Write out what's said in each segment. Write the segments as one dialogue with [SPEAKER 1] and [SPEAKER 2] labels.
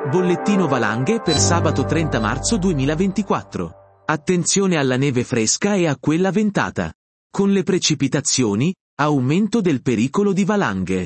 [SPEAKER 1] Bollettino valanghe per sabato 30 marzo 2024. Attenzione alla neve fresca e a quella ventata. Con le precipitazioni, aumento del pericolo di valanghe.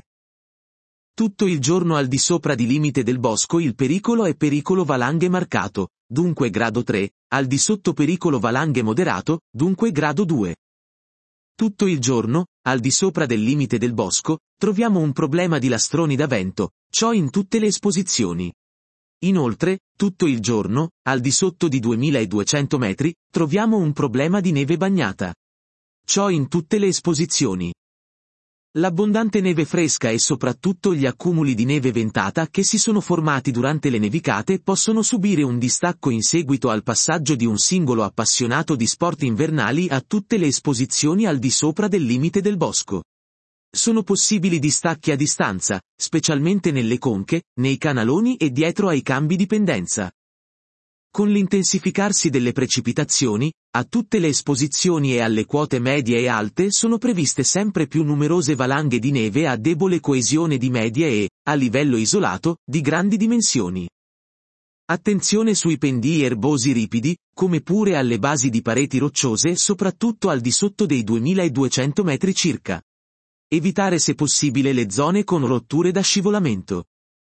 [SPEAKER 1] Tutto il giorno al di sopra di limite del bosco il pericolo è pericolo valanghe marcato, dunque grado 3, al di sotto pericolo valanghe moderato, dunque grado 2. Tutto il giorno, al di sopra del limite del bosco, troviamo un problema di lastroni da vento, ciò in tutte le esposizioni. Inoltre, tutto il giorno, al di sotto di 2200 metri, troviamo un problema di neve bagnata. Ciò in tutte le esposizioni. L'abbondante neve fresca e soprattutto gli accumuli di neve ventata che si sono formati durante le nevicate possono subire un distacco in seguito al passaggio di un singolo appassionato di sport invernali a tutte le esposizioni al di sopra del limite del bosco. Sono possibili distacchi a distanza, specialmente nelle conche, nei canaloni e dietro ai cambi di pendenza. Con l'intensificarsi delle precipitazioni, a tutte le esposizioni e alle quote medie e alte sono previste sempre più numerose valanghe di neve a debole coesione di medie e, a livello isolato, di grandi dimensioni. Attenzione sui pendii erbosi ripidi, come pure alle basi di pareti rocciose soprattutto al di sotto dei 2200 metri circa. Evitare se possibile le zone con rotture da scivolamento.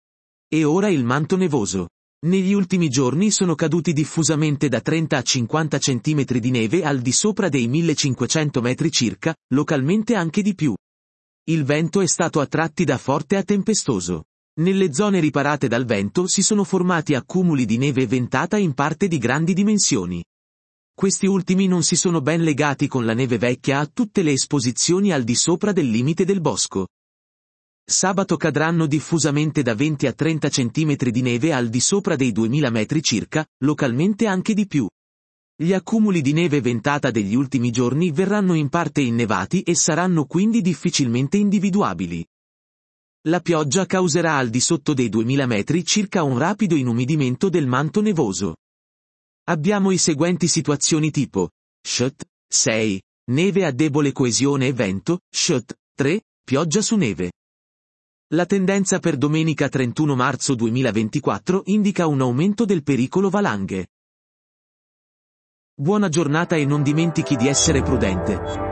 [SPEAKER 1] E ora il manto nevoso. Negli ultimi giorni sono caduti diffusamente da 30 a 50 cm di neve al di sopra dei 1500 metri circa, localmente anche di più. Il vento è stato a tratti da forte a tempestoso. Nelle zone riparate dal vento si sono formati accumuli di neve ventata in parte di grandi dimensioni. Questi ultimi non si sono ben legati con la neve vecchia a tutte le esposizioni al di sopra del limite del bosco. Sabato cadranno diffusamente da 20 a 30 cm di neve al di sopra dei 2000 metri circa, localmente anche di più. Gli accumuli di neve ventata degli ultimi giorni verranno in parte innevati e saranno quindi difficilmente individuabili. La pioggia causerà al di sotto dei 2000 metri circa un rapido inumidimento del manto nevoso. Abbiamo i seguenti situazioni tipo: SHT 6, neve a debole coesione e vento, SHT 3, pioggia su neve. La tendenza per domenica 31 marzo 2024 indica un aumento del pericolo valanghe. Buona giornata e non dimentichi di essere prudente.